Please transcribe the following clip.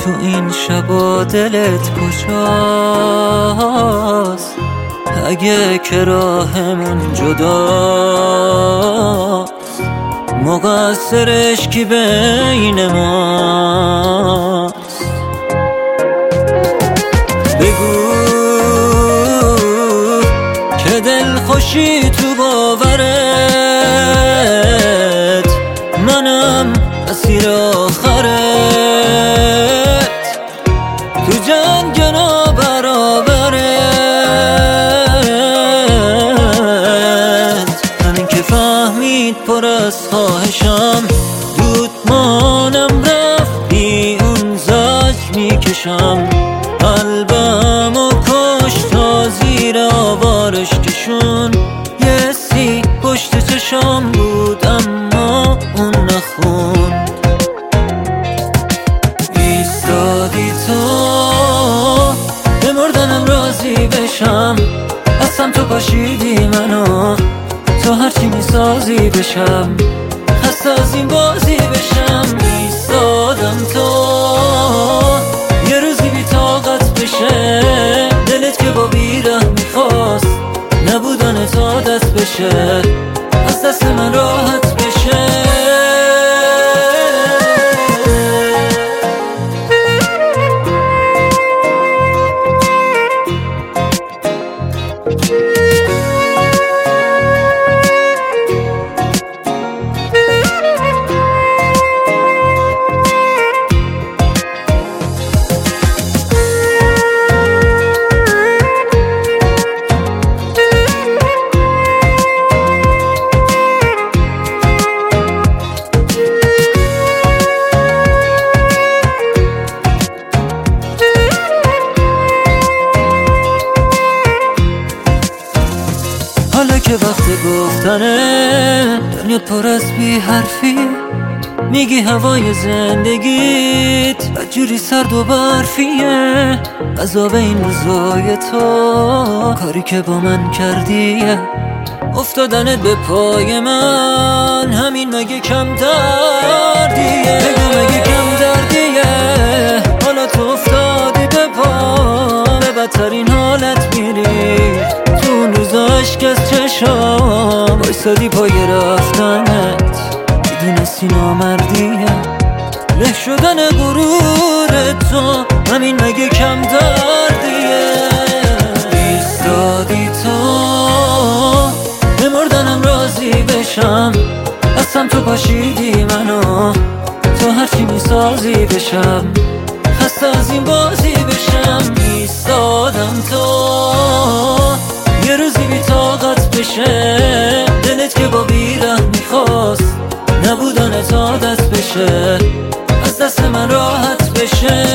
تو این شبا دلت کجاست؟ اگه که راهمون جداست، مقصرش کی بین ماست؟ بگو که دل خوشی تو باورت، منم اسیر آخرت، تو جنگ نابرابرت. همین که فهمید پر از خواهشم، دودمانم رفت بی اون زج میکشم. قلبمو کش تا زیر آوارش کشون، یه سی پشت چشام بود اما اون نخوند. ایستادی تو به مردنم راضی بشم، اصلا تو پاشیدی منو تا هرچی میسازی بشم، خسته از این بازی بشم. ایستادم تو یه روزی بی طاقت بشه، دلت که با بیره میخواست نبودن تا دست بشه، از دست من راحت بشه. حالا که وقت گفتنه، دنیا پر از بی حرفی، میگی هوای زندگیت بدجوری سرد و برفیه. عذاب این روزای تو کاری که با من کردیه، افتادنت به پای من همین مگه کم دردیه؟ بگو مگه کم دردیه؟ حالا تو افتادی به پا، به بدترین حالت میری، تو اون روزا عشق از چشام بایستادی پای رفتنت، میدونستی نامردیه. له شدن غرور تو همین مگه کم دردیه؟ ایستادی تو به مردنم راضی بشم، اصلا تو پاشیدی منو تا هرچی میسازی بشم، خسته از این بازی بشم. ایستادم تو یه روزی بی طاقت بشه، دلت که با بیره میخواست نبودن تا دست بشه، از دست من راحت بشه.